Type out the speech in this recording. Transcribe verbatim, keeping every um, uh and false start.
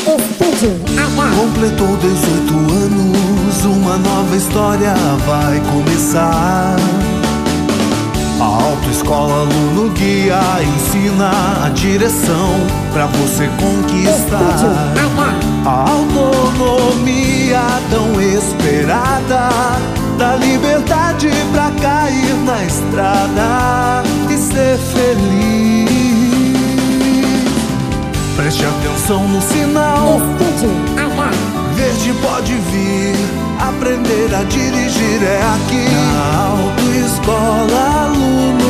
Estúdio H. Completou dezoito anos, uma nova história vai começar. A autoescola Aluno Guia ensina a direção pra você conquistar a autonomia tão esperada, da liberdade pra cair na estrada e ser feliz. Preste atenção no sinal. Estúdio H. Verde pode vir, aprender a dirigir é aqui na Autoescola Aluno